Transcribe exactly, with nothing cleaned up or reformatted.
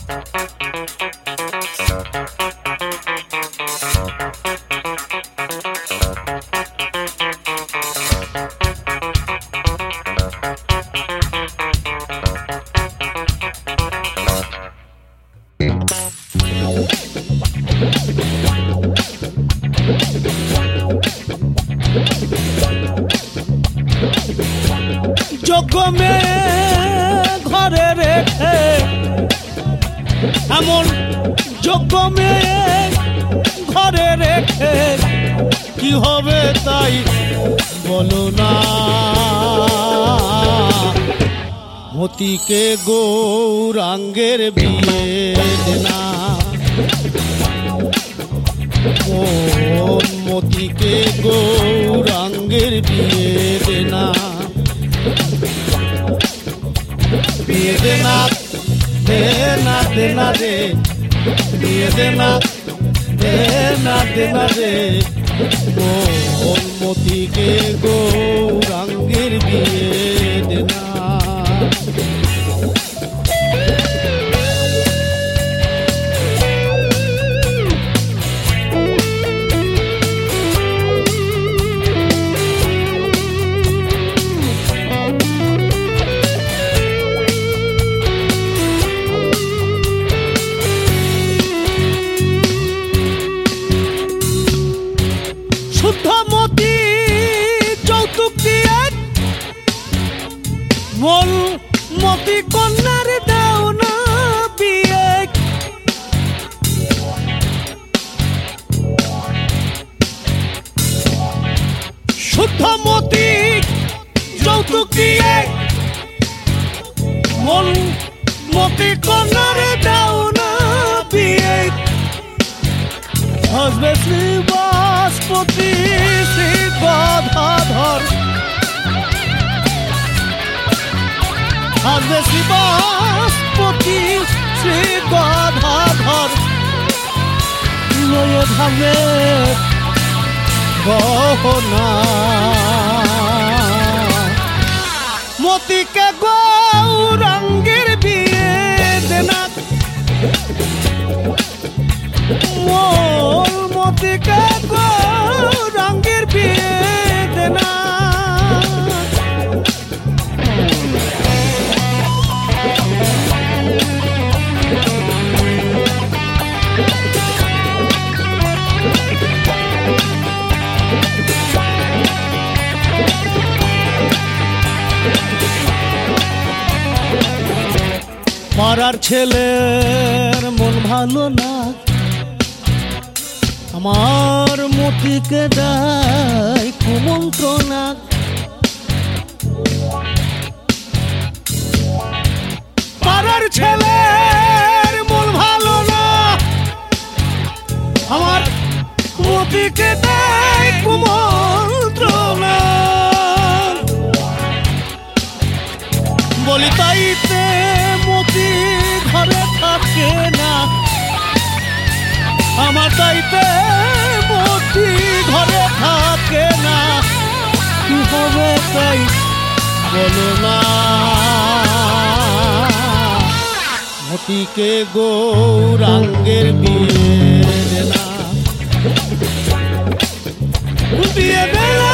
যোগ্য মেয়ে ঘরে রেখে, এমন যোগ্য মেয়ে ঘরে রেখে কি হবে তাই বলো না। মতিকে গৌরাঙ্গের বিয়ে দেনা, মন মতিকে গৌরাঙ্গের বিয়ে দেনা। বিয়ে দেনা দেনা দেনা দে, বিয়ে দেনা দেনা দেনা দে, মন মতিকে গৌরাঙ্গের বিয়ে দেনা। শুদ্ধমতি যৌতুক দিয়ে মন মতি কন্যার দাও না বিয়ে। শুদ্ধমতি যৌতুক দিয়ে মন মতি কন্যার দাও না বিয়ে। হসবে শ্রী বাসপতি শ্রী গদাধর, হসবে শ্রী বাসপতি শ্রী গদাধর, লয়ে ধামে গহনা। মতিকে গৌরাঙ্গের বিয়ে দেনা, মোর মতিকে গৌরাঙ্গের বিয়ে দেনা। পাড়ার ছেলের মন ভালো না, আমার মতিকে দেয় কুমন্ত্রণা। পাড়ার ছেলের মন ভালো না, আমার মতিকে দেয় কুমন্ত্রণা। বলি তাইতে মতি ঘরে থাকে না, আমার তাইতে মতি ঘরে থাকে না। কি হবে তাই বলো না। মতিকে গৌরাঙ্গের বিয়ে দেনা, বিয়ে দেনা।